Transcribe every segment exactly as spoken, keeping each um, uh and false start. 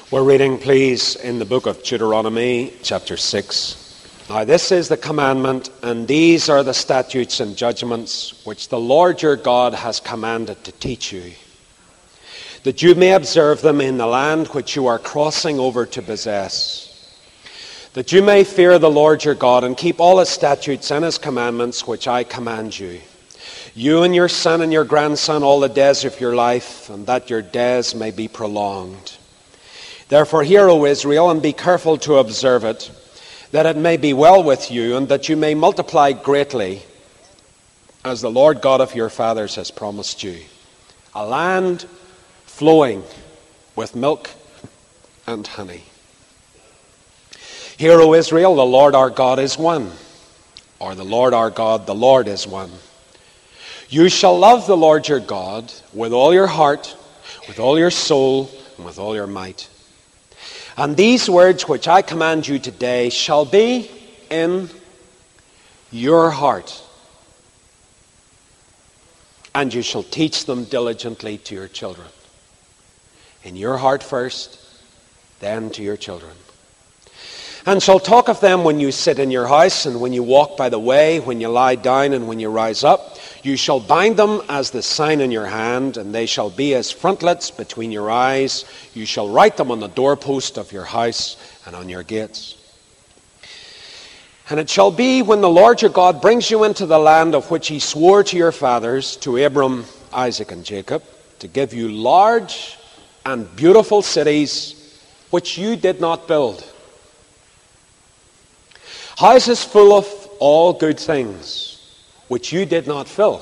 We're reading, please, in the book of Deuteronomy, chapter six. Now this is the commandment, and these are the statutes and judgments which the Lord your God has commanded to teach you, that you may observe them in the land which you are crossing over to possess, that you may fear the Lord your God and keep all his statutes and his commandments which I command you, you and your son and your grandson all the days of your life, and that your days may be prolonged. Therefore hear, O Israel, and be careful to observe it, that it may be well with you, and that you may multiply greatly, as the Lord God of your fathers has promised you, a land flowing with milk and honey. Hear, O Israel, the Lord our God is one, or the Lord our God, the Lord is one. You shall love the Lord your God with all your heart, with all your soul, and with all your might. And these words which I command you today shall be in your heart, and you shall teach them diligently to your children. In your heart first, then to your children. And shall talk of them when you sit in your house, and when you walk by the way, when you lie down, and when you rise up. You shall bind them as the sign in your hand, and they shall be as frontlets between your eyes. You shall write them on the doorpost of your house and on your gates. And it shall be when the Lord your God brings you into the land of which he swore to your fathers, to Abram, Isaac, and Jacob, to give you large and beautiful cities which you did not build, houses full of all good things which you did not fill,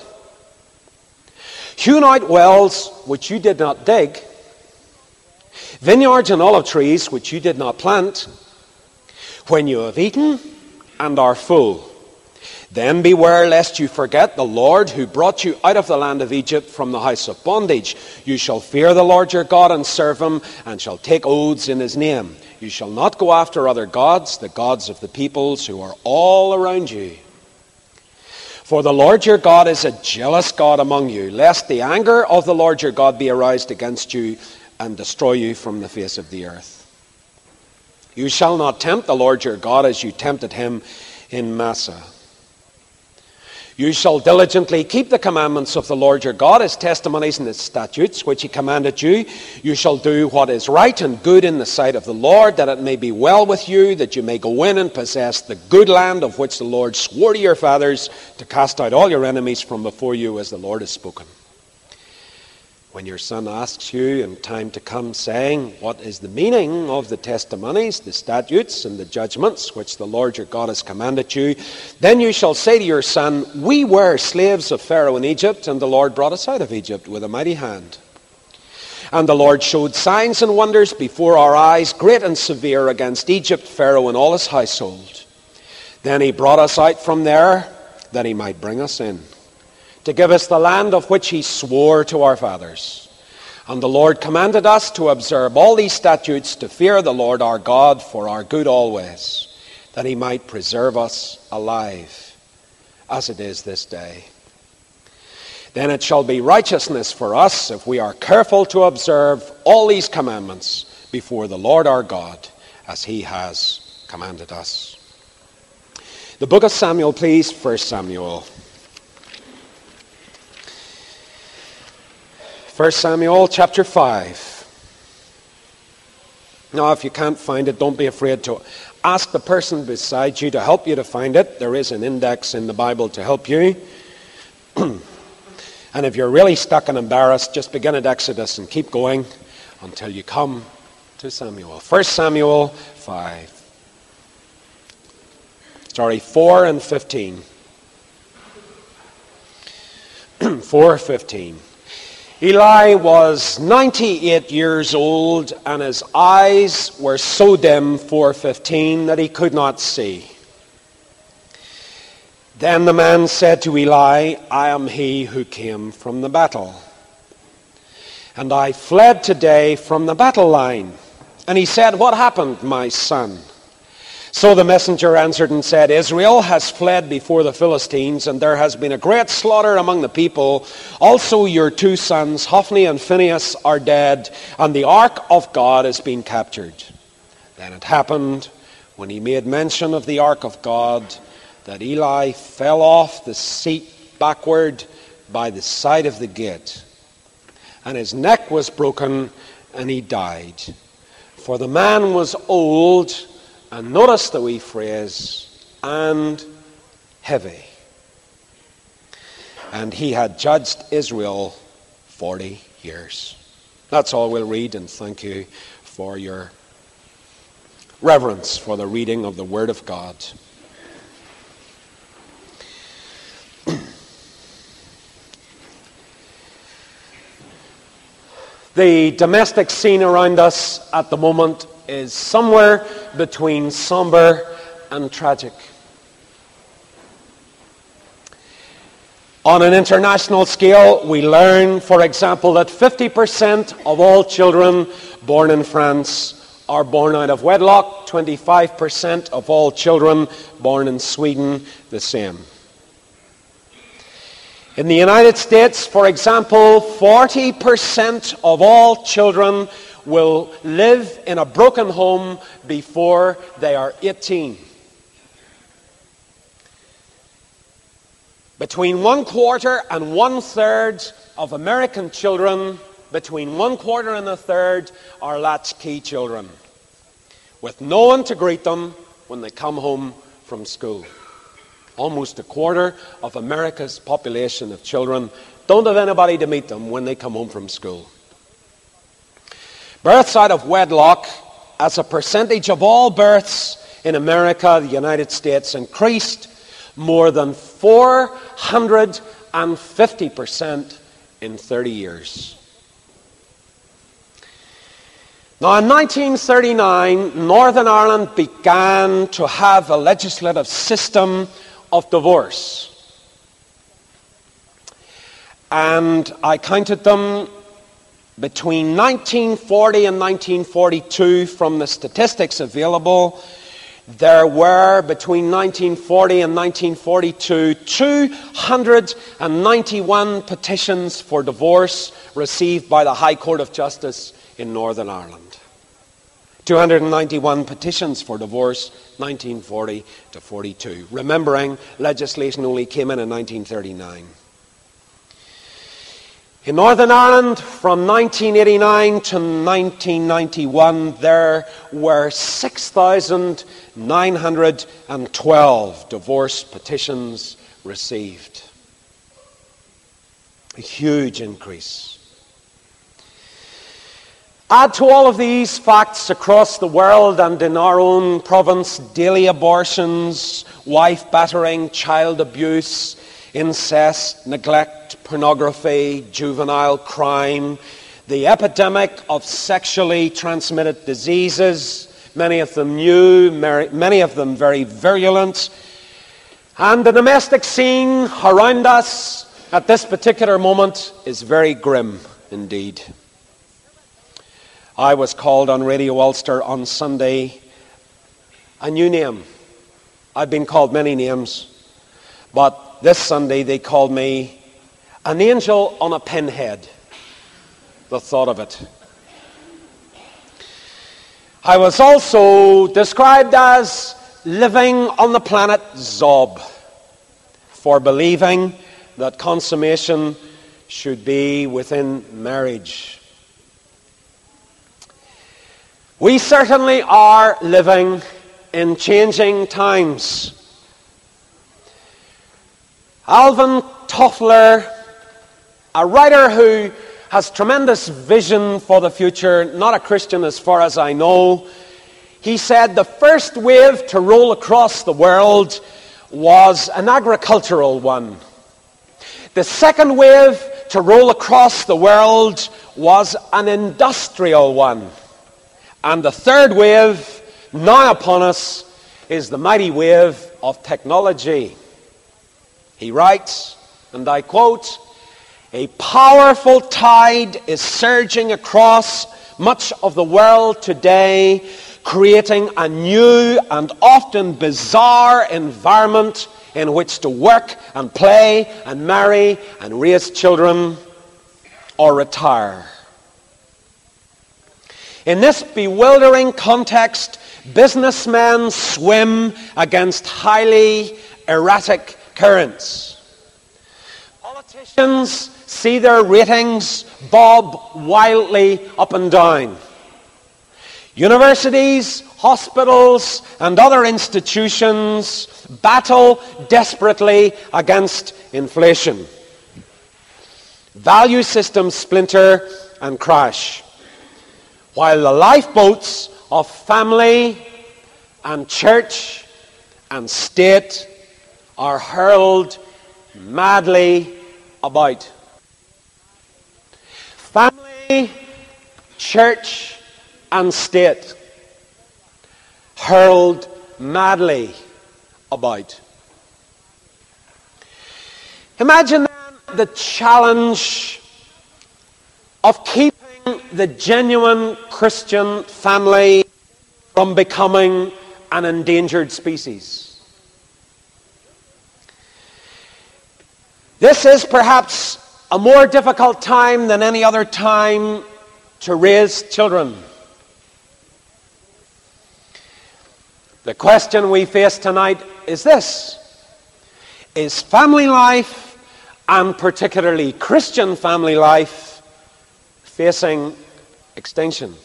hewn out wells which you did not dig, vineyards and olive trees which you did not plant. When you have eaten and are full, then beware lest you forget the Lord who brought you out of the land of Egypt from the house of bondage. You shall fear the Lord your God and serve him, and shall take oaths in his name. You shall not go after other gods, the gods of the peoples who are all around you. For the Lord your God is a jealous God among you, lest the anger of the Lord your God be aroused against you and destroy you from the face of the earth. You shall not tempt the Lord your God as you tempted him in Massah. You shall diligently keep the commandments of the Lord your God, his testimonies and his statutes, which he commanded you. You shall do what is right and good in the sight of the Lord, that it may be well with you, that you may go in and possess the good land of which the Lord swore to your fathers, to cast out all your enemies from before you, as the Lord has spoken. When your son asks you in time to come, saying, what is the meaning of the testimonies, the statutes, and the judgments which the Lord your God has commanded you, then you shall say to your son, we were slaves of Pharaoh in Egypt, and the Lord brought us out of Egypt with a mighty hand. And the Lord showed signs and wonders before our eyes, great and severe, against Egypt, Pharaoh, and all his household. Then he brought us out from there, that he might bring us in, to give us the land of which he swore to our fathers. And the Lord commanded us to observe all these statutes, to fear the Lord our God for our good always, that he might preserve us alive, as it is this day. Then it shall be righteousness for us, if we are careful to observe all these commandments before the Lord our God, as he has commanded us. The book of Samuel, please, First Samuel. First Samuel chapter five. Now, if you can't find it, don't be afraid to ask the person beside you to help you to find it. There is an index in the Bible to help you. And if you're really stuck and embarrassed, just begin at Exodus and keep going until you come to Samuel. First Samuel five. Sorry, four and fifteen. four fifteen. Eli was ninety-eight years old, and his eyes were so dim, four fifteen, that he could not see. Then the man said to Eli, I am he who came from the battle, and I fled today from the battle line. And he said, what happened, my son? So the messenger answered and said, Israel has fled before the Philistines, and there has been a great slaughter among the people. Also your two sons, Hophni and Phinehas, are dead, and the ark of God has been captured. Then it happened, when he made mention of the ark of God, that Eli fell off the seat backward by the side of the gate, and his neck was broken, and he died. For the man was old, and notice the wee phrase, and heavy. And he had judged Israel forty years. That's all we'll read, and thank you for your reverence for the reading of the Word of God. The domestic scene around us at the moment is somewhere between somber and tragic. On an international scale, we learn, for example, that fifty percent of all children born in France are born out of wedlock, twenty-five percent of all children born in Sweden, the same. In the United States, for example, forty percent of all children will live in a broken home before they are eighteen. Between one quarter and one third of American children, between one quarter and a third, are latchkey children, with no one to greet them when they come home from school. Almost a quarter of America's population of children don't have anybody to meet them when they come home from school. Births out of wedlock, as a percentage of all births in America, the United States, increased more than four hundred fifty percent in thirty years. Now, in nineteen thirty-nine, Northern Ireland began to have a legislative system of divorce. And I counted them between nineteen forty and nineteen forty-two from the statistics available. There were, between nineteen forty and nineteen forty-two, two hundred ninety-one petitions for divorce received by the High Court of Justice in Northern Ireland. two hundred ninety-one petitions for divorce, nineteen forty to forty-two. Remembering, legislation only came in in nineteen thirty-nine. In Northern Ireland, from nineteen eighty-nine to nineteen ninety-one, there were six thousand nine hundred twelve divorce petitions received. A huge increase. Add to all of these facts across the world and in our own province: daily abortions, wife battering, child abuse, incest, neglect, pornography, juvenile crime, the epidemic of sexually transmitted diseases, many of them new, many of them very virulent, and the domestic scene around us at this particular moment is very grim indeed. I was called on Radio Ulster on Sunday a new name. I've been called many names, but this Sunday they called me an angel on a pinhead. The thought of it. I was also described as living on the planet Zob for believing that consummation should be within marriage. We certainly are living in changing times. Alvin Toffler, a writer who has tremendous vision for the future, not a Christian as far as I know, he said the first wave to roll across the world was an agricultural one. The second wave to roll across the world was an industrial one. And the third wave, now upon us, is the mighty wave of technology. He writes, and I quote, "A powerful tide is surging across much of the world today creating a new and often bizarre environment in which to work and play and marry and raise children or retire. In this bewildering context, businessmen swim against highly erratic currents. Politicians see their ratings bob wildly up and down. Universities, hospitals, and other institutions battle desperately against inflation. Value systems splinter and crash, while the lifeboats of family and church and state are hurled madly about. Family, church, and state hurled madly about. Imagine then the challenge of keeping the genuine Christian family from becoming an endangered species. This is perhaps a more difficult time than any other time to raise children. The question we face tonight is this: is family life, and particularly Christian family life, facing extinction?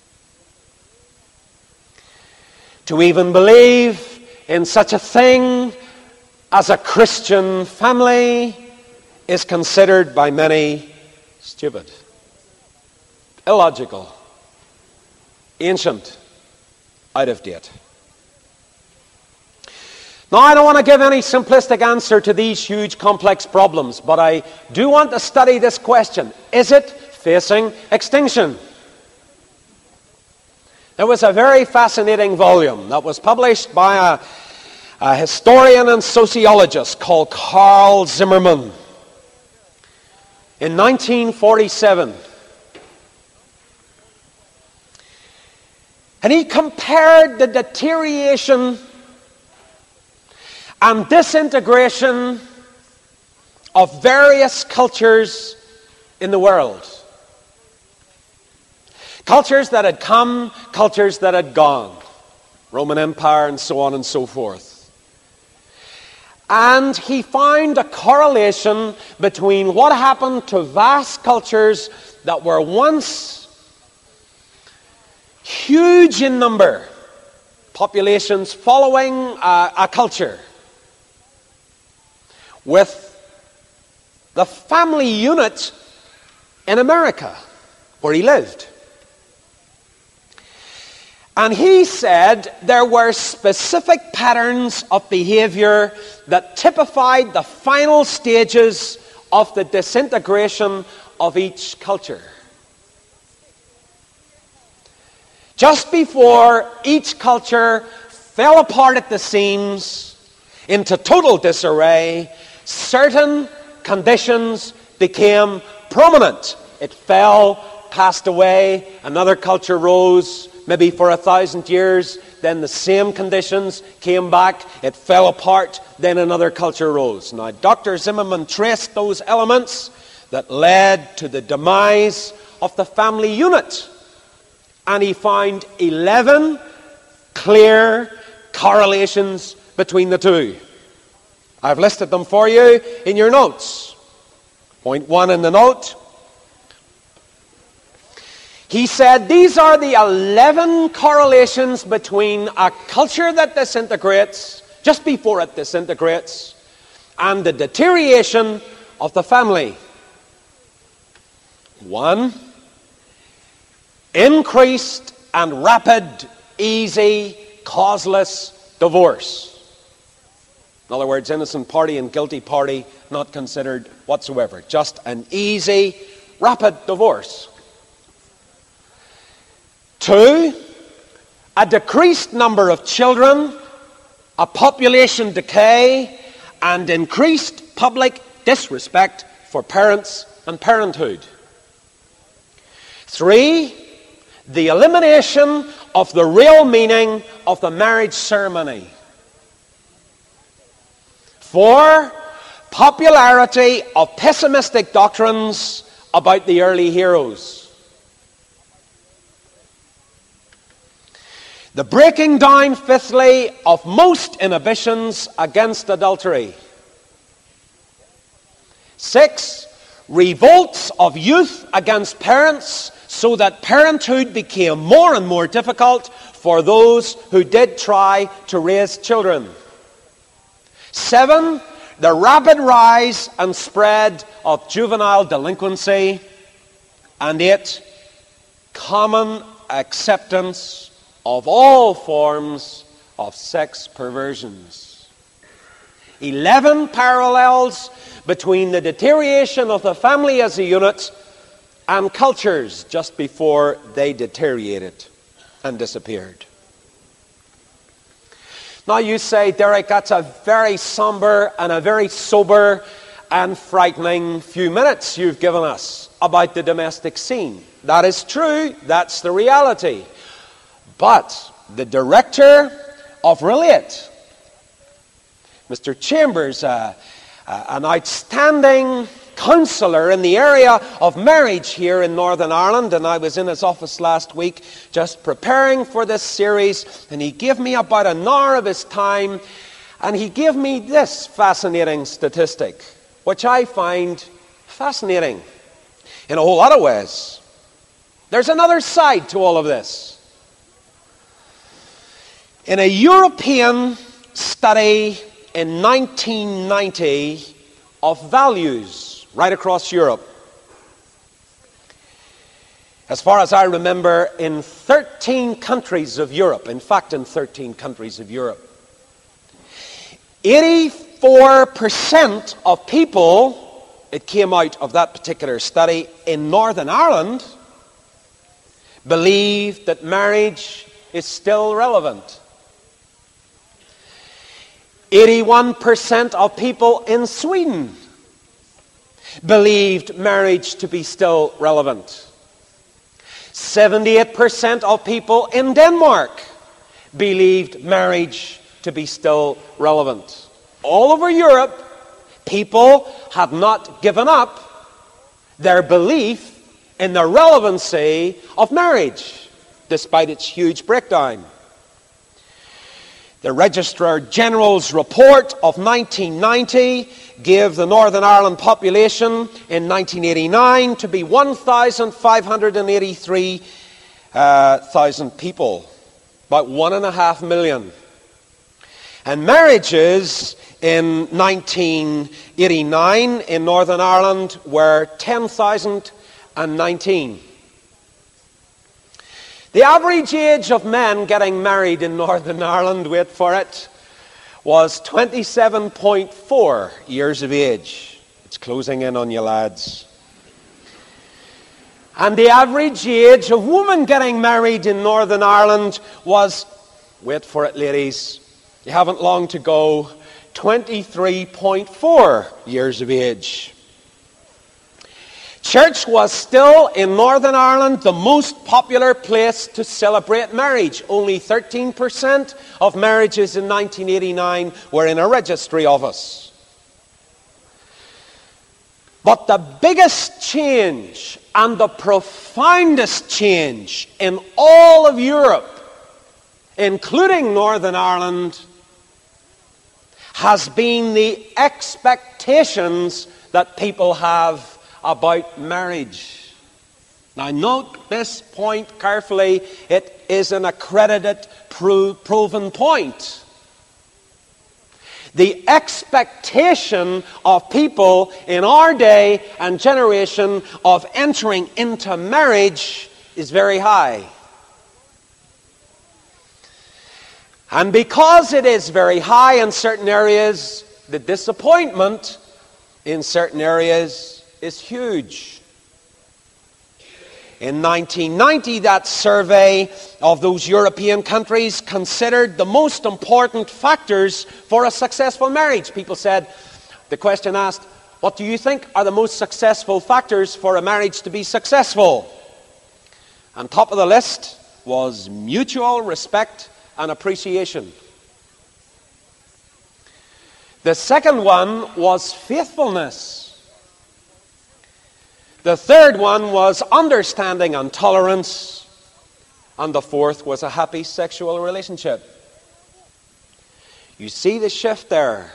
To even believe in such a thing as a Christian family is considered by many stupid, illogical, ancient, out of date. Now, I don't want to give any simplistic answer to these huge complex problems, but I do want to study this question: is it facing extinction? There was a very fascinating volume that was published by a, a historian and sociologist called Carl Zimmerman in nineteen forty-seven. And he compared the deterioration and disintegration of various cultures in the world. Cultures that had come, cultures that had gone. Roman Empire and so on and so forth. And he found a correlation between what happened to vast cultures that were once huge in number, populations following a, a culture, with the family unit in America, where he lived. And he said there were specific patterns of behavior that typified the final stages of the disintegration of each culture. Just before each culture fell apart at the seams into total disarray, certain conditions became prominent. It fell, passed away, another culture rose, maybe for a thousand years, then the same conditions came back, it fell apart, then another culture rose. Now, Doctor Zimmerman traced those elements that led to the demise of the family unit, and he found eleven clear correlations between the two. I've listed them for you in your notes. Point one in the note. He said these are the eleven correlations between a culture that disintegrates, just before it disintegrates, and the deterioration of the family. One, increased and rapid, easy, causeless divorce. In other words, innocent party and guilty party not considered whatsoever. Just an easy, rapid divorce. Two, a decreased number of children, a population decay, and increased public disrespect for parents and parenthood. Three, the elimination of the real meaning of the marriage ceremony. Four, popularity of pessimistic doctrines about the early heroes. The breaking down, fifthly, of most inhibitions against adultery. Six, revolts of youth against parents, so that parenthood became more and more difficult for those who did try to raise children. Seven, the rapid rise and spread of juvenile delinquency. And eight, common acceptance of all forms of sex perversions. Eleven parallels between the deterioration of the family as a unit and cultures just before they deteriorated and disappeared. Now you say, Derek, that's a very somber and a very sober and frightening few minutes you've given us about the domestic scene. That is true. That's the reality. But the director of Relate, Mister Chambers, uh, uh, an outstanding counsellor in the area of marriage here in Northern Ireland, and I was in his office last week just preparing for this series, and he gave me about an hour of his time, and he gave me this fascinating statistic, which I find fascinating in a whole lot of ways. There's another side to all of this. In a European study in nineteen ninety of values right across Europe, as far as I remember, in thirteen countries of Europe, in fact in thirteen countries of Europe, eighty-four percent of people, it came out of that particular study, in Northern Ireland, believe that marriage is still relevant. eighty-one percent of people in Sweden believed marriage to be still relevant. seventy-eight percent of people in Denmark believed marriage to be still relevant. All over Europe, people have not given up their belief in the relevancy of marriage, despite its huge breakdown. The Registrar General's report of nineteen ninety gave the Northern Ireland population in nineteen eighty-nine to be one thousand five hundred eighty-three thousand people, about one and a half million. And marriages in nineteen eighty-nine in Northern Ireland were ten thousand nineteen. The average age of men getting married in Northern Ireland, wait for it, was twenty-seven point four years of age. It's closing in on you, lads. And the average age of women getting married in Northern Ireland was, wait for it, ladies, you haven't long to go, twenty-three point four years of age. Church was still, in Northern Ireland, the most popular place to celebrate marriage. Only thirteen percent of marriages in nineteen eighty-nine were in a registry office. But the biggest change and the profoundest change in all of Europe, including Northern Ireland, has been the expectations that people have about marriage. Now note this point carefully. It is an accredited, pro- proven point. The expectation of people in our day and generation of entering into marriage is very high. And because it is very high in certain areas, the disappointment in certain areas is huge. In nineteen ninety, that survey of those European countries considered the most important factors for a successful marriage. People said, the question asked, what do you think are the most successful factors for a marriage to be successful? And top of the list was mutual respect and appreciation. The second one was faithfulness. The third one was understanding and tolerance. And the fourth was a happy sexual relationship. You see the shift there.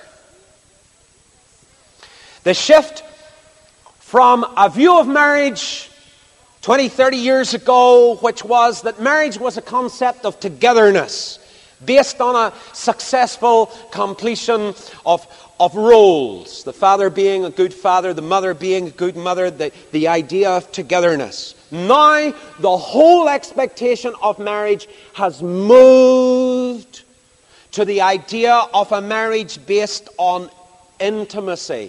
The shift from a view of marriage twenty, thirty years ago, which was that marriage was a concept of togetherness, based on a successful completion of, of roles. The father being a good father, the mother being a good mother, the, the idea of togetherness. Now, the whole expectation of marriage has moved to the idea of a marriage based on intimacy.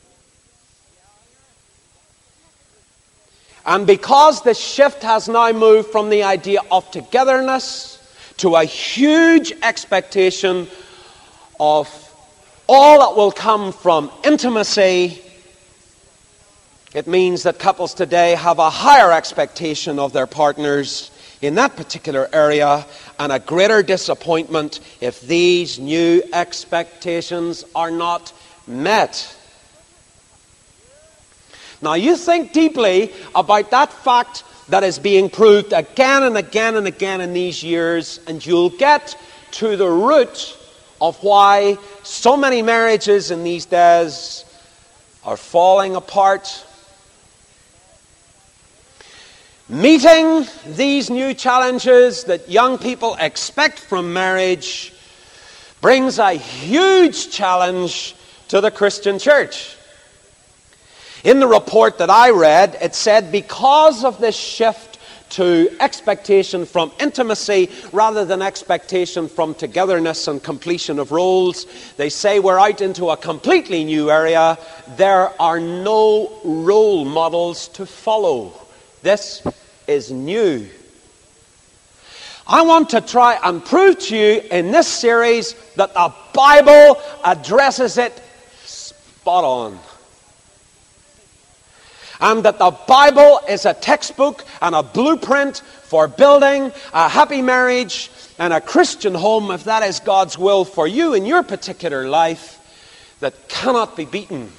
And because the shift has now moved from the idea of togetherness to a huge expectation of all that will come from intimacy, it means that couples today have a higher expectation of their partners in that particular area and a greater disappointment if these new expectations are not met. Now you think deeply about that fact that is being proved again and again and again in these years, and you'll get to the root of why so many marriages in these days are falling apart. Meeting these new challenges that young people expect from marriage brings a huge challenge to the Christian church. In the report that I read, it said because of this shift to expectation from intimacy rather than expectation from togetherness and completion of roles, they say we're out into a completely new area. There are no role models to follow. This is new. I want to try and prove to you in this series that the Bible addresses it spot on. And that the Bible is a textbook and a blueprint for building a happy marriage and a Christian home, if that is God's will for you in your particular life, that cannot be beaten.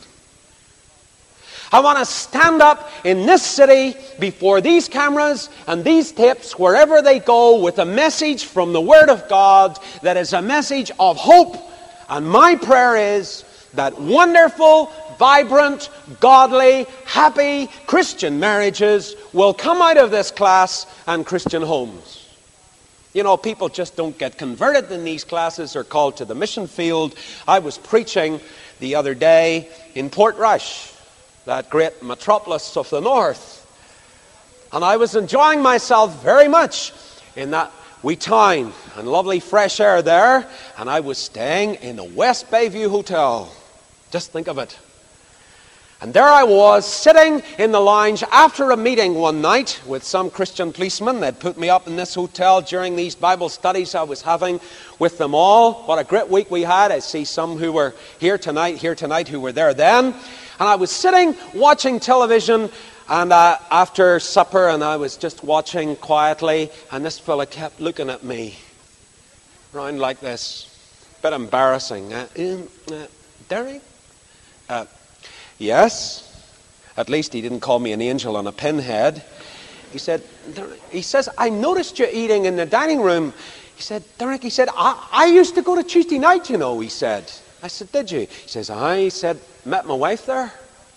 I want to stand up in this city before these cameras and these tapes, wherever they go, with a message from the Word of God that is a message of hope. And my prayer is that wonderful, vibrant, godly, happy Christian marriages will come out of this class and Christian homes. You know, people just don't get converted in these classes or called to the mission field. I was preaching the other day in Portrush, that great metropolis of the north. And I was enjoying myself very much in that wee town and lovely fresh air there. And I was staying in the West Bayview Hotel. Just think of it. And there I was, sitting in the lounge after a meeting one night with some Christian policemen. They'd put me up in this hotel during these Bible studies I was having with them all. What a great week we had. I see some who were here tonight, here tonight, who were there then. And I was sitting, watching television, and uh, after supper, and I was just watching quietly, and this fella kept looking at me, round like this. Bit embarrassing. Uh, uh, Derek? Uh, yes. At least he didn't call me an angel on a pinhead. He said, he says, I noticed you eating in the dining room. He said, Derek, he said, I, I used to go to Tuesday night, you know, he said. I said, did you? He says, I he said, met my wife there.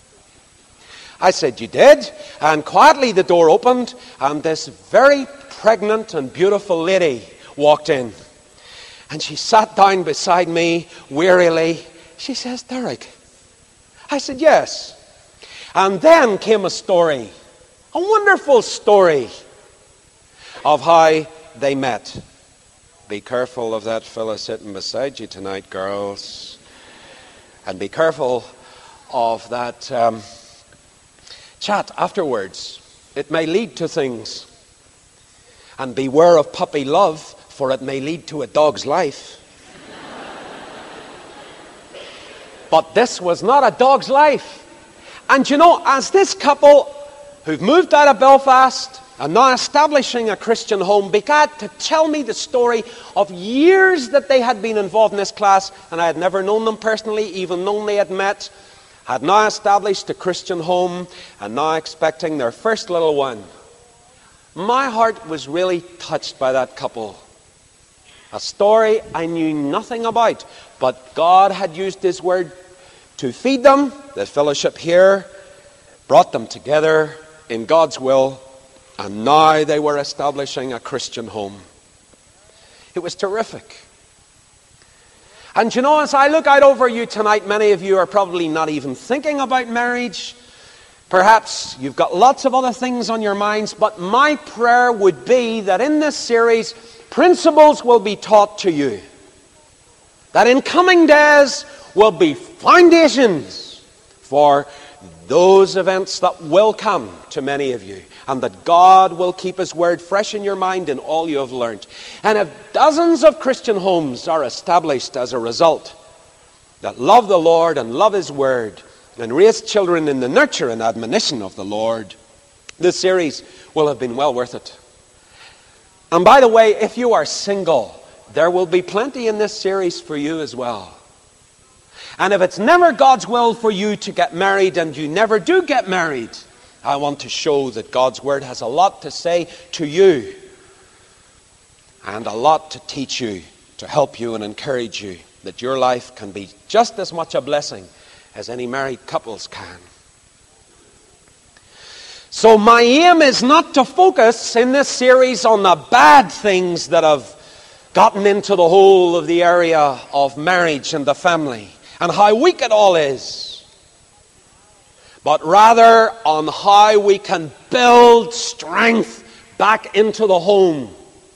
I said, you did? And quietly the door opened, and this very pregnant and beautiful lady walked in. And she sat down beside me wearily. She says, Derek. I said, yes. And then came a story, a wonderful story of how they met. Be careful of that fella sitting beside you tonight, girls. And be careful of that um, chat afterwards. It may lead to things. And beware of puppy love, for it may lead to a dog's life. But this was not a dog's life. And you know, as this couple who've moved out of Belfast, and now establishing a Christian home, began to tell me the story of years that they had been involved in this class, and I had never known them personally, even known they had met, had now established a Christian home, and now expecting their first little one. My heart was really touched by that couple. A story I knew nothing about, but God had used His Word to feed them. The fellowship here brought them together in God's will, and now they were establishing a Christian home. It was terrific. And you know, as I look out over you tonight, many of you are probably not even thinking about marriage. Perhaps you've got lots of other things on your minds, but my prayer would be that in this series, principles will be taught to you. That in coming days will be foundations for those events that will come to many of you, and that God will keep His Word fresh in your mind in all you have learned. And if dozens of Christian homes are established as a result, that love the Lord and love His Word and raise children in the nurture and admonition of the Lord, this series will have been well worth it. And by the way, if you are single, there will be plenty in this series for you as well. And if it's never God's will for you to get married and you never do get married, I want to show that God's Word has a lot to say to you and a lot to teach you, to help you and encourage you, that your life can be just as much a blessing as any married couples can. So my aim is not to focus in this series on the bad things that have gotten into the whole of the area of marriage and the family, and how weak it all is, but rather on how we can build strength back into the home.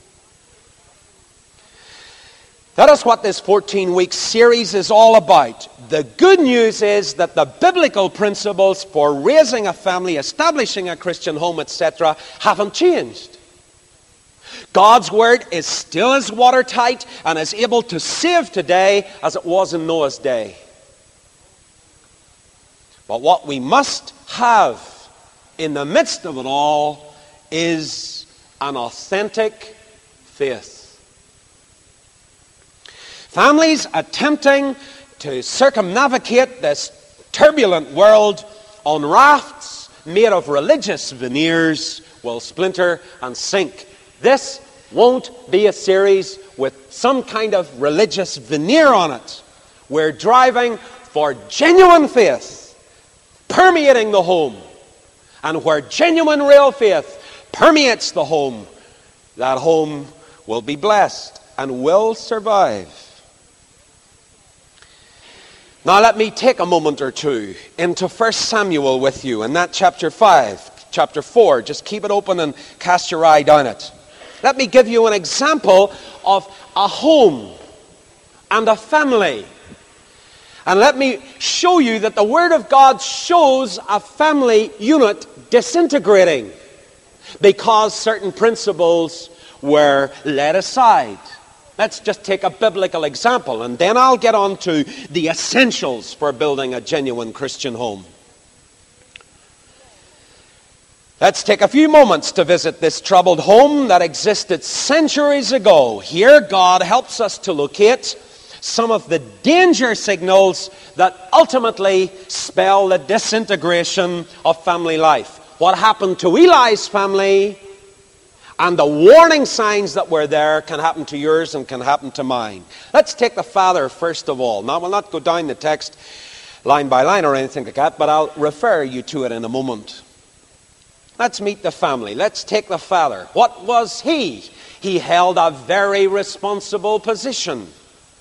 That is what this fourteen-week series is all about. The good news is that the biblical principles for raising a family, establishing a Christian home, et cetera, haven't changed. God's Word is still as watertight and as able to save today as it was in Noah's day. But what we must have in the midst of it all is an authentic faith. Families attempting to circumnavigate this turbulent world on rafts made of religious veneers will splinter and sink. This won't be a series with some kind of religious veneer on it. We're driving for genuine faith permeating the home. And where genuine real faith permeates the home, that home will be blessed and will survive. Now let me take a moment or two into First Samuel with you, in that chapter five, chapter four. Just keep it open and cast your eye down it. Let me give you an example of a home and a family. And let me show you that the Word of God shows a family unit disintegrating because certain principles were let aside. Let's just take a biblical example, and then I'll get on to the essentials for building a genuine Christian home. Let's take a few moments to visit this troubled home that existed centuries ago. Here, God helps us to locate some of the danger signals that ultimately spell the disintegration of family life. What happened to Eli's family and the warning signs that were there can happen to yours and can happen to mine. Let's take the father first of all. Now, we'll not go down the text line by line or anything like that, but I'll refer you to it in a moment. Let's meet the family. Let's take the father. What was he? He held a very responsible position.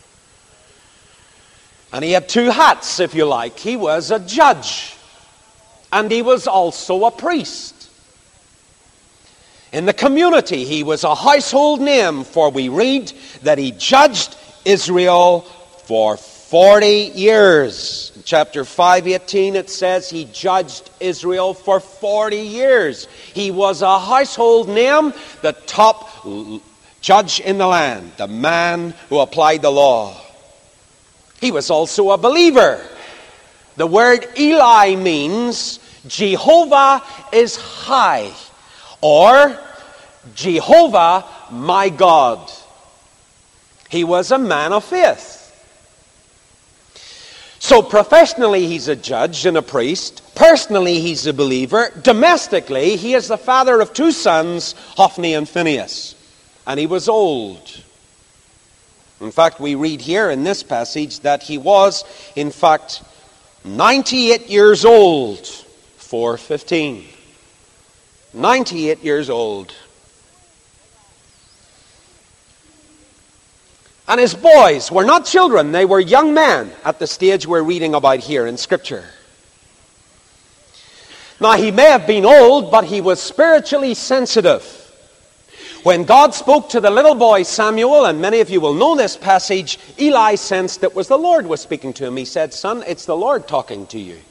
And he had two hats, if you like. He was a judge, and he was also a priest. In the community, he was a household name, for we read that he judged Israel for forty years. In chapter five eighteen, it says he judged Israel for forty years. He was a household name, the top judge in the land, the man who applied the law. He was also a believer. The word Eli means Jehovah is high. or Jehovah my God. He was a man of faith. So professionally he's a judge and a priest. Personally he's a believer. Domestically he is the father of two sons, Hophni and Phinehas. And he was old. In fact, we read here in this passage that he was, in fact, ninety-eight years old. four fifteen. ninety-eight years old. And his boys were not children, they were young men at the stage we're reading about here in Scripture. Now, he may have been old, but he was spiritually sensitive. When God spoke to the little boy Samuel, and many of you will know this passage, Eli sensed it was the Lord was speaking to him. He said, "Son, it's the Lord talking to you."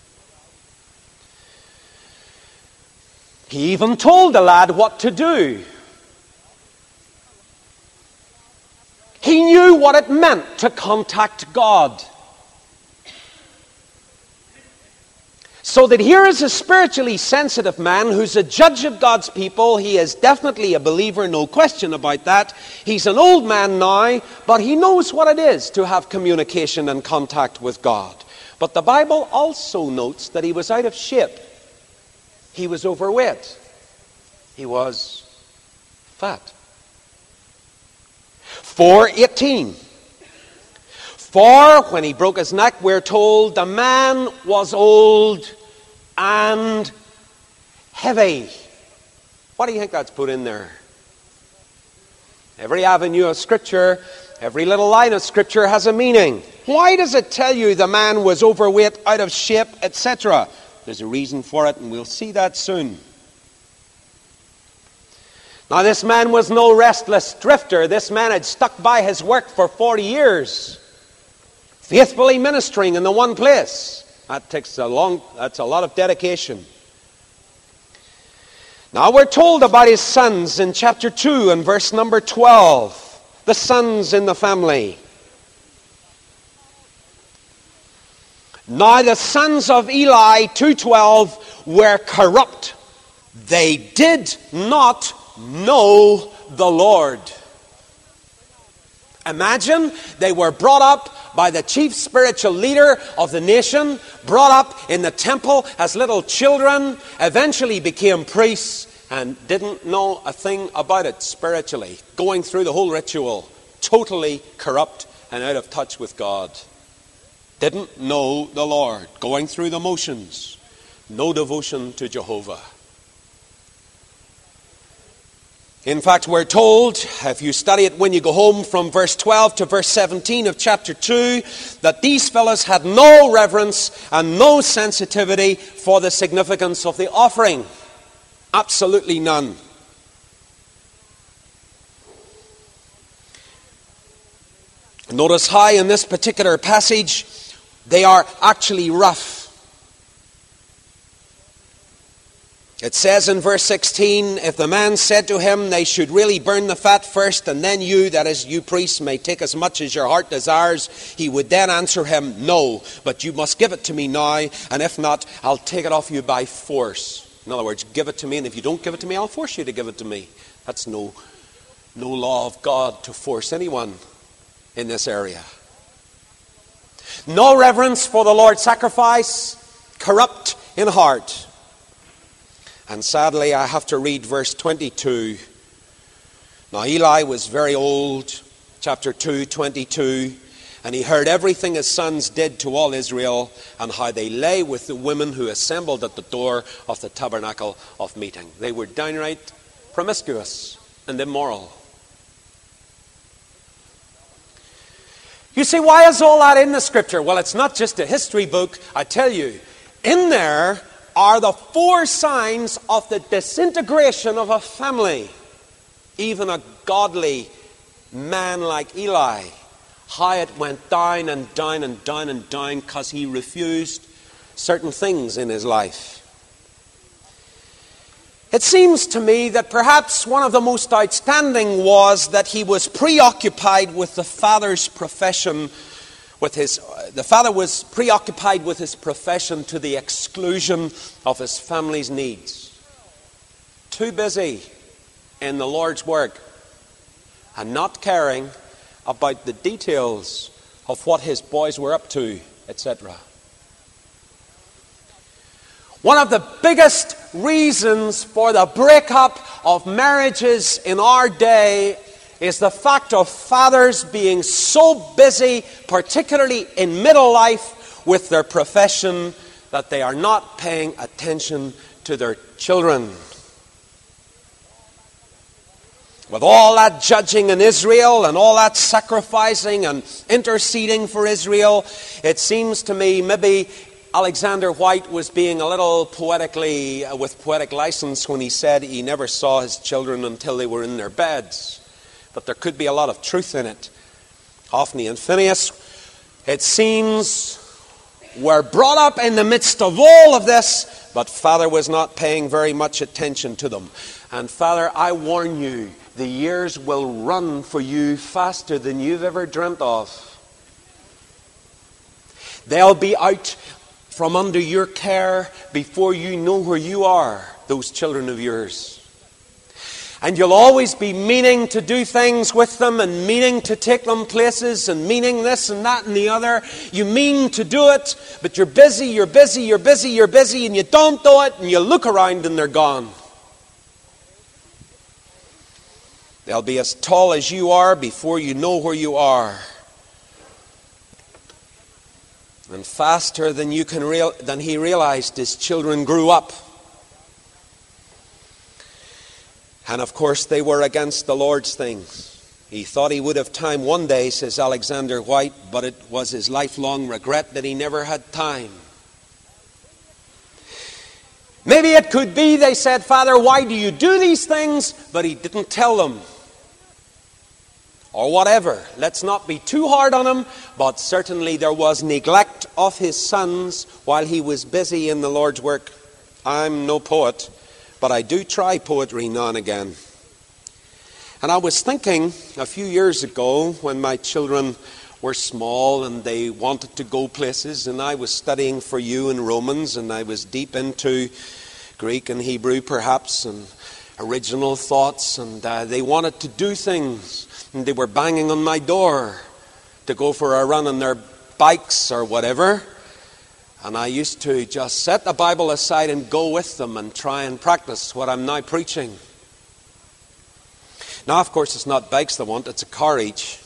He even told the lad what to do. He knew what it meant to contact God. So that here is a spiritually sensitive man who's a judge of God's people. He is definitely a believer, no question about that. He's an old man now, but he knows what it is to have communication and contact with God. But the Bible also notes that he was out of shape. He was overweight. He was fat. four eighteen. For when he broke his neck, we're told, the man was old and heavy. What do you think that's put in there? Every avenue of Scripture, every little line of Scripture has a meaning. Why does it tell you the man was overweight, out of shape, et cetera? There's a reason for it, and we'll see that soon. Now, this man was no restless drifter. This man had stuck by his work for forty years, faithfully ministering in the one place. That takes a long, that's a lot of dedication. Now, we're told about his sons in chapter two and verse number twelve. The sons in the family. Now, the sons of Eli, two twelve, were corrupt. They did not know the Lord. Imagine they were brought up by the chief spiritual leader of the nation, brought up in the temple as little children, eventually became priests and didn't know a thing about it spiritually, going through the whole ritual, totally corrupt and out of touch with God. Didn't know the Lord, going through the motions, no devotion to Jehovah. In fact, we're told, if you study it when you go home, from verse twelve to verse seventeen of chapter two, that these fellows had no reverence and no sensitivity for the significance of the offering. Absolutely none. Notice how in this particular passage they are actually rough. It says in verse sixteen, if the man said to him, they should really burn the fat first, and then you, that is you priests, may take as much as your heart desires, he would then answer him, no, but you must give it to me now, and if not, I'll take it off you by force. In other words, give it to me, and if you don't give it to me, I'll force you to give it to me. That's no, no law of God to force anyone in this area. No reverence for the Lord's sacrifice, corrupt in heart. And sadly, I have to read verse twenty-two. Now, Eli was very old, chapter two, twenty-two, and he heard everything his sons did to all Israel, and how they lay with the women who assembled at the door of the tabernacle of meeting. They were downright promiscuous and immoral. You see, why is all that in the Scripture? Well, it's not just a history book. I tell you, in there are the four signs of the disintegration of a family. Even a godly man like Eli, how it went down and down and down and down because he refused certain things in his life. It seems to me that perhaps one of the most outstanding was that he was preoccupied with the father's profession. With his, the father was preoccupied with his profession to the exclusion of his family's needs. too busy in the Lord's work and not caring about the details of what his boys were up to, et cetera. One of the biggest reasons for the breakup of marriages in our day is the fact of fathers being so busy, particularly in middle life, with their profession that they are not paying attention to their children. With all that judging in Israel and all that sacrificing and interceding for Israel, it seems to me maybe Alexander White was being a little poetically, uh, with poetic license when he said he never saw his children until they were in their beds. But there could be a lot of truth in it. Hophni and Phinehas, it seems, were brought up in the midst of all of this, but Father was not paying very much attention to them. And Father, I warn you, the years will run for you faster than you've ever dreamt of. They'll be out from under your care before you know where you are, those children of yours. And you'll always be meaning to do things with them and meaning to take them places and meaning this and that and the other. You mean to do it, but you're busy, you're busy, you're busy, you're busy, and you don't do it, and you look around and they're gone. They'll be as tall as you are before you know where you are. And faster than you can real than he realized, his children grew up. And of course they were against the Lord's things. He thought he would have time one day, says Alexander White, but it was his lifelong regret that he never had time. Maybe it could be they said, Father, why do you do these things? But he didn't tell them. Or whatever. Let's not be too hard on him, but certainly there was neglect of his sons while he was busy in the Lord's work. I'm no poet, but I do try poetry now and again. And I was thinking a few years ago when my children were small and they wanted to go places, and I was studying for you in Romans, and I was deep into Greek and Hebrew perhaps, and original thoughts, and uh, they wanted to do things. And they were banging on my door to go for a run on their bikes or whatever. And I used to just set the Bible aside and go with them and try and practice what I'm now preaching. Now, of course, it's not bikes they want, it's a car each.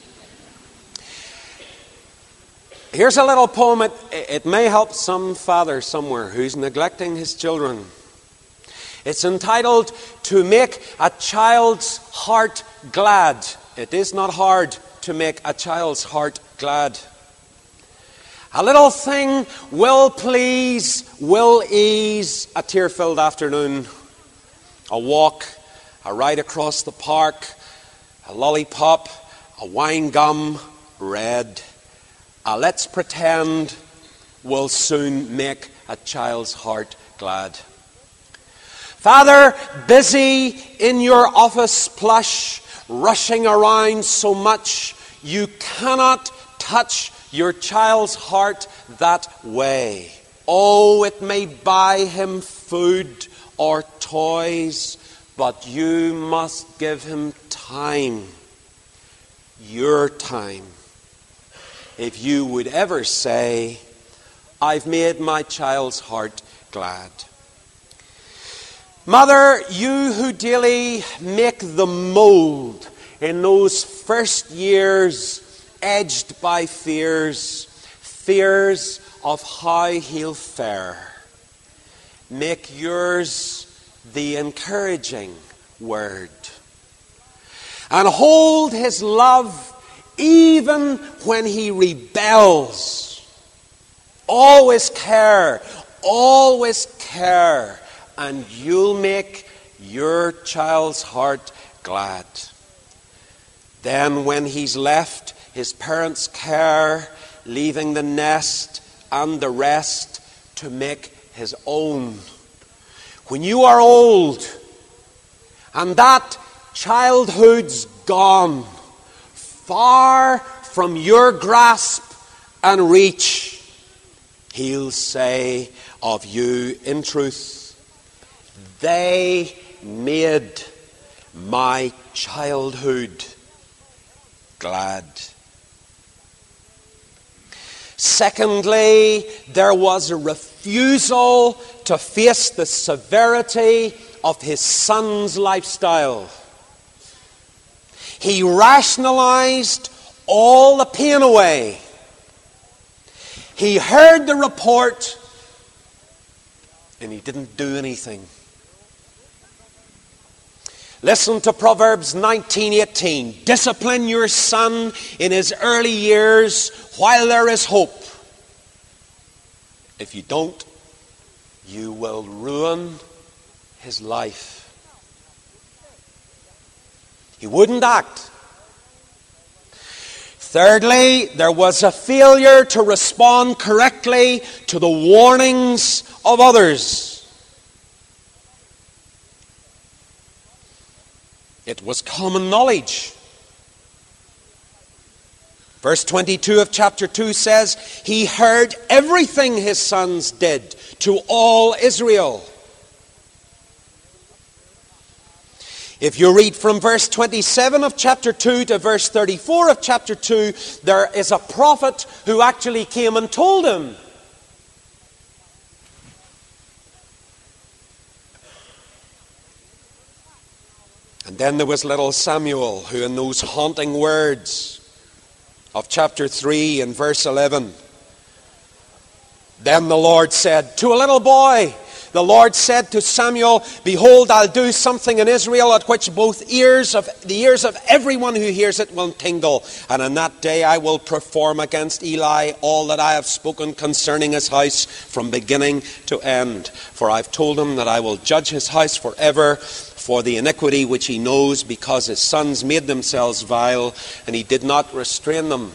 Here's a little poem. It, it may help some father somewhere who's neglecting his children. It's entitled, To Make a Child's Heart Glad. It is not hard to make a child's heart glad. A little thing will please, will ease a tear-filled afternoon. A walk, a ride across the park, a lollipop, a wine gum, red. A let's pretend will soon make a child's heart glad. Father, busy in your office plush, rushing around so much, you cannot touch your child's heart that way. Oh, it may buy him food or toys, but you must give him time. Your time. If you would ever say, I've made my child's heart glad. Mother, you who daily make the mold in those first years, edged by fears, fears of how he'll fare, make yours the encouraging word. And hold his love even when he rebels. Always care, always care. And you'll make your child's heart glad. Then when he's left his parents' care, leaving the nest and the rest to make his own. When you are old and that childhood's gone, far from your grasp and reach, he'll say of you in truth, they made my childhood glad. Secondly, there was a refusal to face the severity of his son's lifestyle. He rationalized all the pain away. He heard the report and he didn't do anything. Listen to Proverbs nineteen eighteen. Discipline your son in his early years while there is hope. If you don't, you will ruin his life. He wouldn't act. Thirdly, there was a failure to respond correctly to the warnings of others. It was common knowledge. Verse twenty-two of chapter two says, he heard everything his sons did to all Israel. If you read from verse twenty-seven of chapter two to verse thirty-four of chapter two, there is a prophet who actually came and told him. And then there was little Samuel, who in those haunting words of chapter three and verse eleven, then the Lord said to a little boy, the Lord said to Samuel, behold, I'll do something in Israel at which both ears of the ears of everyone who hears it will tingle. And on that day I will perform against Eli all that I have spoken concerning his house from beginning to end. For I've told him that I will judge his house forever for the iniquity which he knows, because his sons made themselves vile, and he did not restrain them.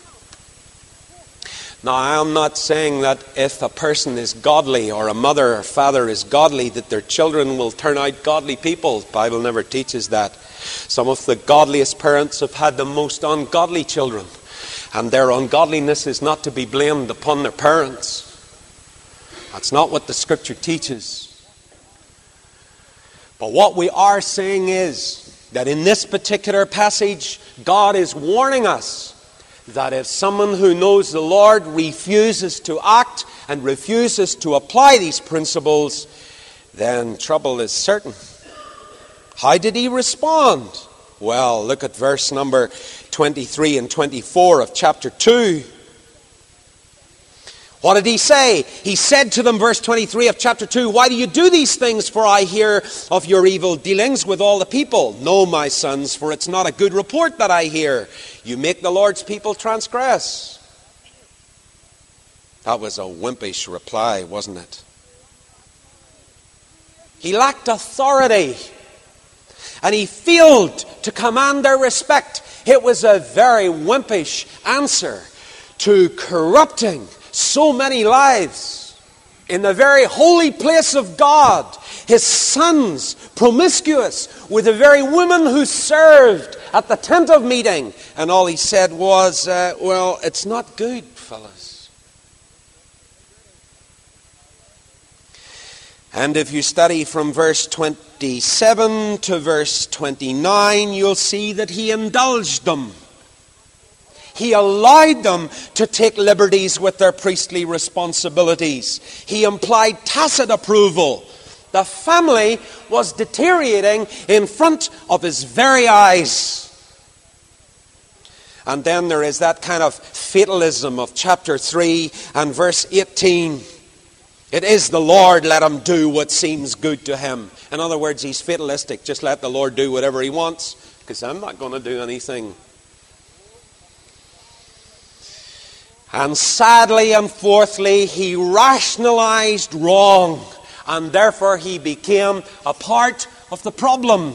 Now, I am not saying that if a person is godly, or a mother or father is godly, that their children will turn out godly people. The Bible never teaches that. Some of the godliest parents have had the most ungodly children, and their ungodliness is not to be blamed upon their parents. That's not what the Scripture teaches. But what we are saying is that in this particular passage, God is warning us that if someone who knows the Lord refuses to act and refuses to apply these principles, then trouble is certain. How did he respond? Well, look at verse number twenty-three and twenty-four of chapter two. What did he say? He said to them, verse twenty-three of chapter two, why do you do these things? For I hear of your evil dealings with all the people. No, my sons, for it's not a good report that I hear. You make the Lord's people transgress. That was a wimpish reply, wasn't it? He lacked authority, and he failed to command their respect. It was a very wimpish answer to corrupting so many lives in the very holy place of God. His sons promiscuous with the very women who served at the tent of meeting. And all he said was, uh, well, it's not good, fellas. And if you study from verse twenty-seven to verse twenty-nine, you'll see that he indulged them. He allowed them to take liberties with their priestly responsibilities. He implied tacit approval. The family was deteriorating in front of his very eyes. And then there is that kind of fatalism of chapter three and verse eighteen. It is the Lord, let him do what seems good to him. In other words, he's fatalistic. Just let the Lord do whatever he wants, because I'm not going to do anything. And sadly and fourthly, he rationalized wrong, and therefore he became a part of the problem.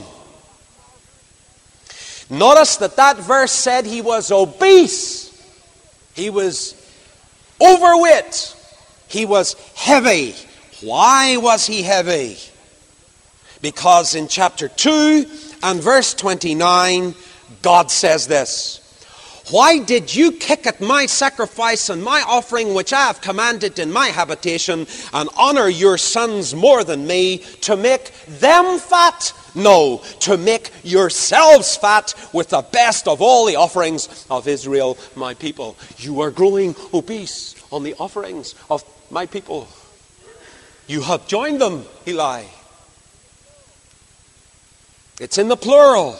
Notice that that verse said he was obese. He was overweight. He was heavy. Why was he heavy? Because in chapter two and verse twenty-nine, God says this, Why did you kick at my sacrifice and my offering which I have commanded in my habitation, and honor your sons more than me, to make them fat? No, to make yourselves fat with the best of all the offerings of Israel, my people. You are growing obese on the offerings of my people. You have joined them, Eli. It's in the plural.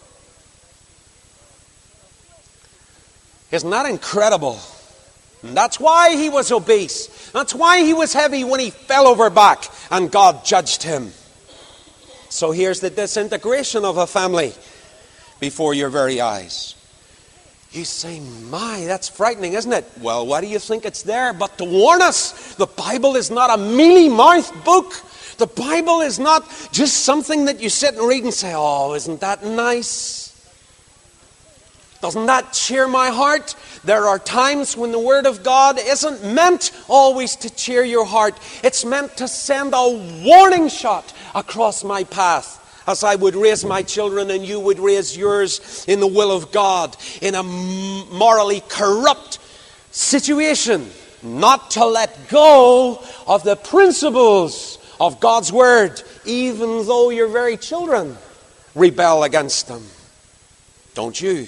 Isn't that incredible? And that's why he was obese. That's why he was heavy when he fell over back and God judged him. So here's the disintegration of a family before your very eyes. You say, my, that's frightening, isn't it? Well, why do you think it's there? But to warn us, the Bible is not a mealy-mouthed book. The Bible is not just something that you sit and read and say, oh, isn't that nice? Doesn't that cheer my heart? There are times when the Word of God isn't meant always to cheer your heart. It's meant to send a warning shot across my path, as I would raise my children and you would raise yours in the will of God, in a morally corrupt situation. Not to let go of the principles of God's Word, even though your very children rebel against them. Don't you?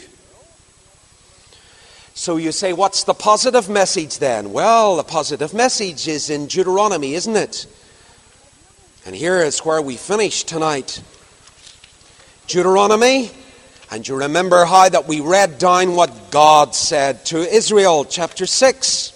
So you say, what's the positive message then? Well, the positive message is in Deuteronomy, isn't it? And here is where we finish tonight. Deuteronomy, and you remember how that we read down what God said to Israel, chapter six.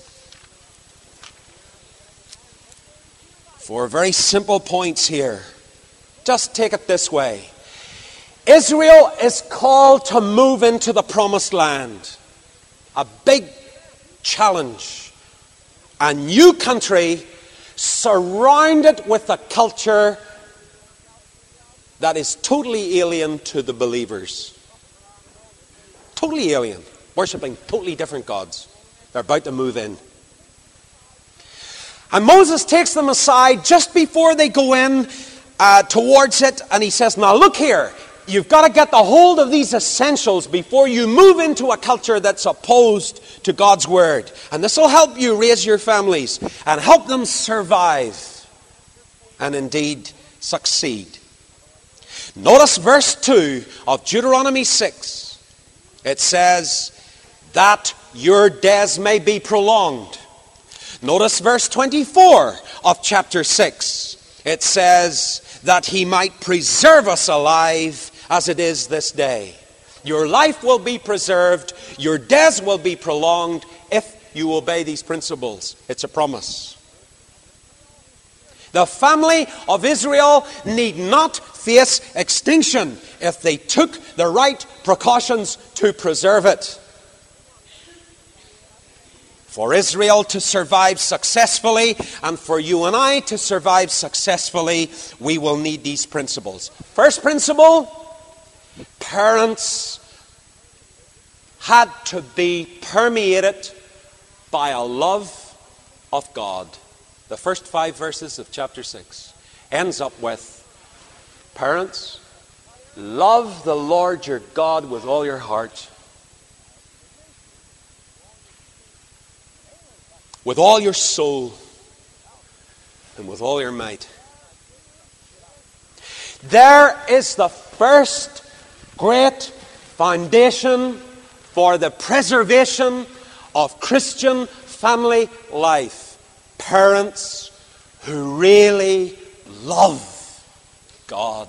Four very simple points here. Just take it this way. Israel is called to move into the promised land. A big challenge. A new country surrounded with a culture that is totally alien to the believers. Totally alien. Worshipping totally different gods. They're about to move in. And Moses takes them aside just before they go in uh, towards it, and he says, now look here. You've got to get the hold of these essentials before you move into a culture that's opposed to God's Word. And this will help you raise your families and help them survive and indeed succeed. Notice verse two of Deuteronomy six. It says, that your days may be prolonged. Notice verse twenty-four of chapter six. It says, that he might preserve us alive as it is this day. Your life will be preserved. Your days will be prolonged if you obey these principles. It's a promise. The family of Israel need not face extinction if they took the right precautions to preserve it. For Israel to survive successfully, and for you and I to survive successfully, we will need these principles. First principle, parents had to be permeated by a love of God. The first five verses of chapter six ends up with, parents, love the Lord your God with all your heart, with all your soul, and with all your might. There is the first great foundation for the preservation of Christian family life. Parents who really love God.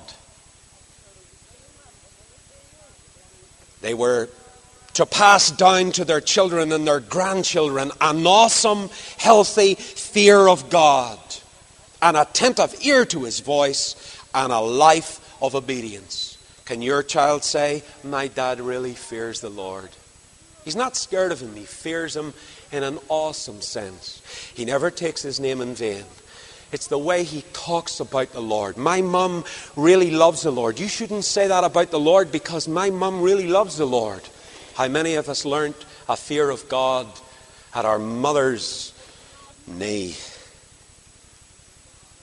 They were to pass down to their children and their grandchildren an awesome, healthy fear of God, an attentive ear to His voice, and a life of obedience. Can your child say, my dad really fears the Lord? He's not scared of Him. He fears Him in an awesome sense. He never takes His name in vain. It's the way he talks about the Lord. My mum really loves the Lord. You shouldn't say that about the Lord because my mum really loves the Lord. How many of us learnt a fear of God at our mother's knee?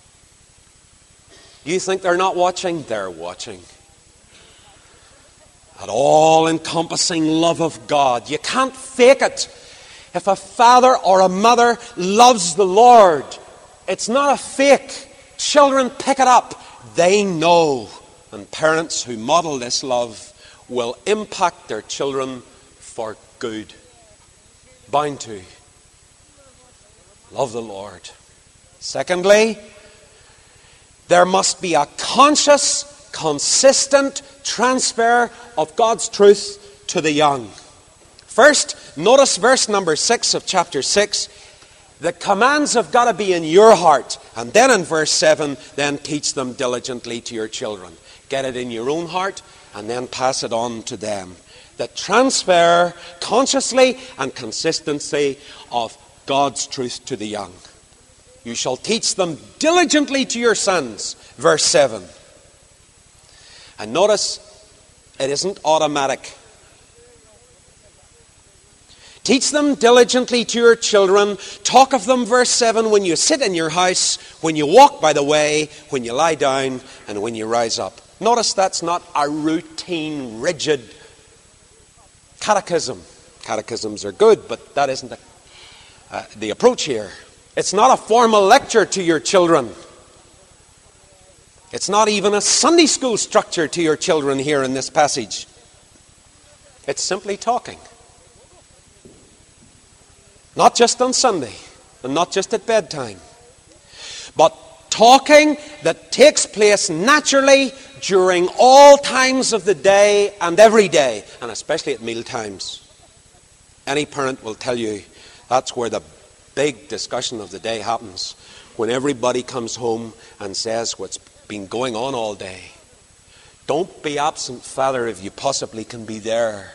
You think they're not watching? They're watching. That all-encompassing love of God. You can't fake it. If a father or a mother loves the Lord, it's not a fake. Children pick it up. They know. And parents who model this love will impact their children for good. Bound to. Love the Lord. Secondly, there must be a conscious, consistent transfer of God's truth to the young. First, notice verse number six of chapter six. The commands have got to be in your heart. And then in verse seven, then teach them diligently to your children. Get it in your own heart and then pass it on to them. The transfer, consciously and consistently, of God's truth to the young. You shall teach them diligently to your sons. Verse seven. And notice, it isn't automatic. Teach them diligently to your children. Talk of them, verse seven, when you sit in your house, when you walk by the way, when you lie down, and when you rise up. Notice that's not a routine, rigid catechism. Catechisms are good, but that isn't the, uh, the approach here. It's not a formal lecture to your children. It's not even a Sunday school structure to your children here in this passage. It's simply talking. Not just on Sunday, and not just at bedtime, but talking that takes place naturally during all times of the day and every day, and especially at meal times. Any parent will tell you that's where the big discussion of the day happens, when everybody comes home and says what's been going on all day. Don't be absent, Father, if you possibly can be there.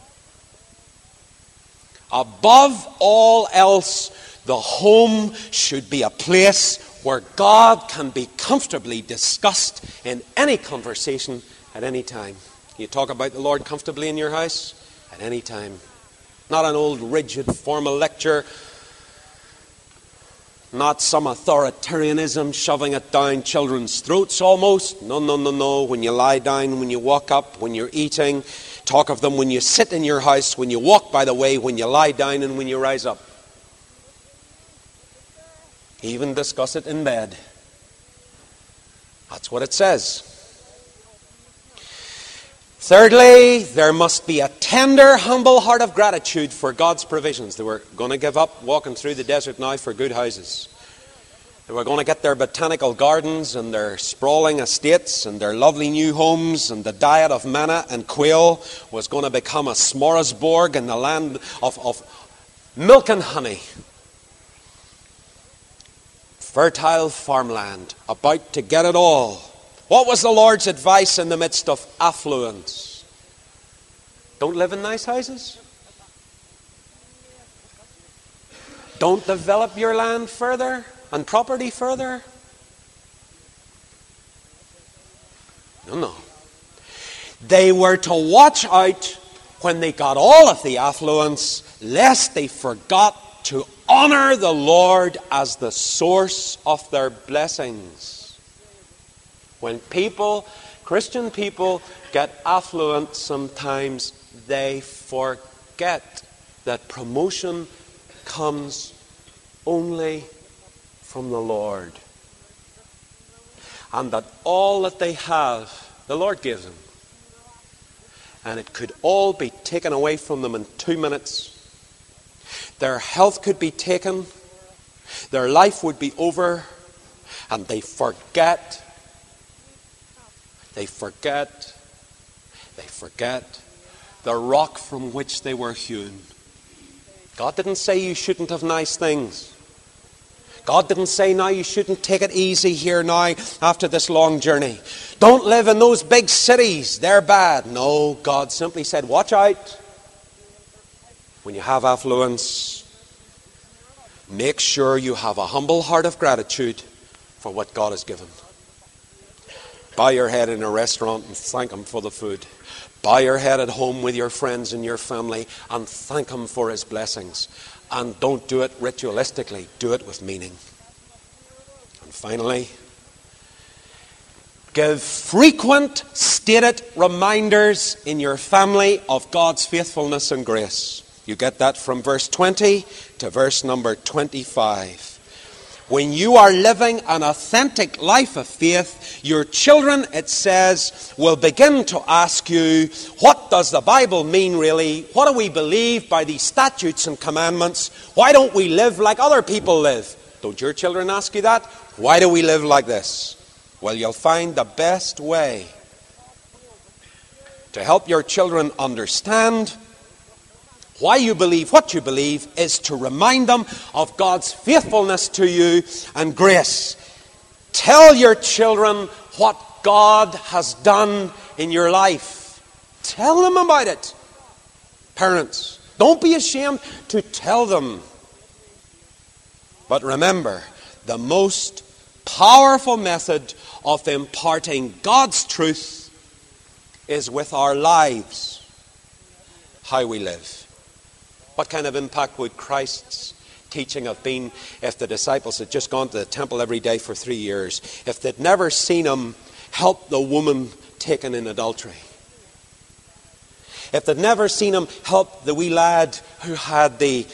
Above all else, the home should be a place where God can be comfortably discussed in any conversation at any time. You talk about the Lord comfortably in your house at any time. Not an old rigid formal lecture. Not some authoritarianism shoving it down children's throats almost. No, no, no, no. When you lie down, when you walk up, when you're eating. Talk of them when you sit in your house, when you walk by the way, when you lie down, and when you rise up. Even discuss it in bed. That's what it says. Thirdly, there must be a tender, humble heart of gratitude for God's provisions. They were going to give up walking through the desert now for good houses. They were going to get their botanical gardens and their sprawling estates and their lovely new homes, and the diet of manna and quail was going to become a smorgasbord in the land of, of milk and honey. Fertile farmland, about to get it all. What was the Lord's advice in the midst of affluence? Don't live in nice houses. Don't develop your land further and property further. No, no. They were to watch out when they got all of the affluence, lest they forgot to honor the Lord as the source of their blessings. When people, Christian people, get affluent, sometimes they forget that promotion comes only from the Lord. And that all that they have, the Lord gives them. And it could all be taken away from them in two minutes. Their health could be taken. Their life would be over. And they forget. They forget. They forget the rock from which they were hewn. God didn't say you shouldn't have nice things. God didn't say now you shouldn't take it easy here now after this long journey. Don't live in those big cities. They're bad. No, God simply said, watch out. When you have affluence, make sure you have a humble heart of gratitude for what God has given. Bow your head in a restaurant and thank Him for the food. Bow your head at home with your friends and your family and thank Him for His blessings. And don't do it ritualistically. Do it with meaning. And finally, Give frequent, stated reminders in your family of God's faithfulness and grace. You get that from verse twenty to verse number twenty-five. When you are living an authentic life of faith, your children, it says, will begin to ask you, what does the Bible mean really? What do we believe by these statutes and commandments? Why don't we live like other people live? Don't your children ask you that? Why do we live like this? Well, you'll find the best way to help your children understand why you believe what you believe is to remind them of God's faithfulness to you and grace. Tell your children what God has done in your life. Tell them about it. Parents, don't be ashamed to tell them. But remember, the most powerful method of imparting God's truth is with our lives, how we live. What kind of impact would Christ's teaching have been if the disciples had just gone to the temple every day for three years? If they'd never seen him help the woman taken in adultery? If they'd never seen him help the wee lad who had the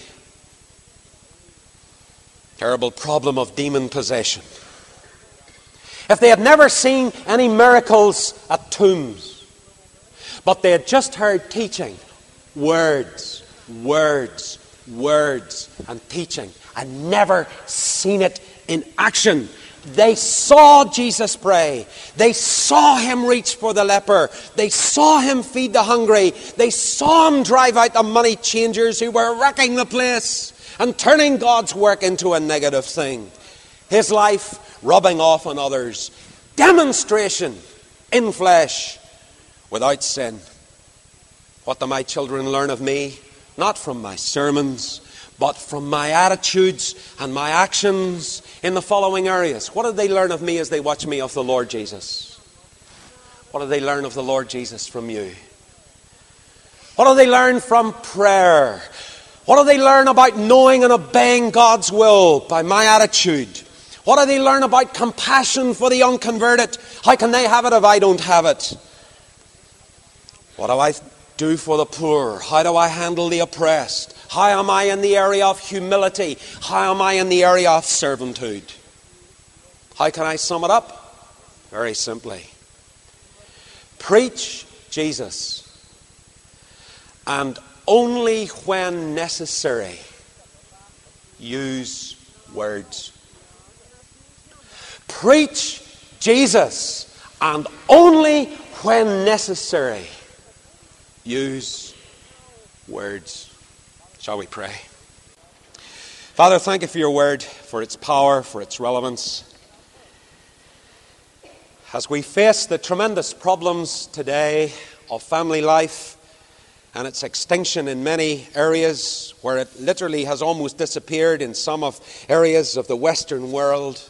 terrible problem of demon possession? If they had never seen any miracles at tombs, but they had just heard teaching, words, words, words, and teaching, and never seen it in action. They saw Jesus pray. They saw him reach for the leper. They saw him feed the hungry. They saw him drive out the money changers who were wrecking the place and turning God's work into a negative thing. His life rubbing off on others. Demonstration in flesh without sin. What do my children learn of me? Not from my sermons, but from my attitudes and my actions in the following areas. What do they learn of me as they watch me of the Lord Jesus? What do they learn of the Lord Jesus from you? What do they learn from prayer? What do they learn about knowing and obeying God's will by my attitude? What do they learn about compassion for the unconverted? How can they have it if I don't have it? What do I do for the poor? How do I handle the oppressed? How am I in the area of humility? How am I in the area of servanthood? How can I sum it up? Very simply. Preach Jesus, and only when necessary, use words. Preach Jesus, and only when necessary, use words. Shall we pray? Father, thank you for your word, for its power, for its relevance. As we face the tremendous problems today of family life and its extinction in many areas, where it literally has almost disappeared in some of areas of the Western world,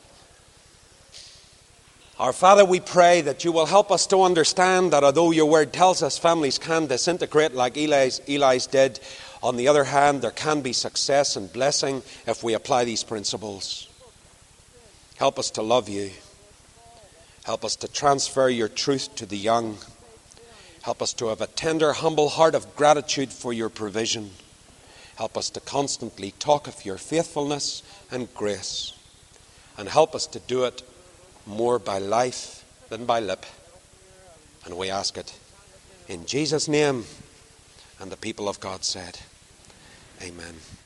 our Father, we pray that you will help us to understand that although your word tells us families can disintegrate like Eli's, Eli's did, on the other hand, there can be success and blessing if we apply these principles. Help us to love you. Help us to transfer your truth to the young. Help us to have a tender, humble heart of gratitude for your provision. Help us to constantly talk of your faithfulness and grace. And help us to do it more by life than by lip. And we ask it in Jesus' name. And the people of God said, Amen.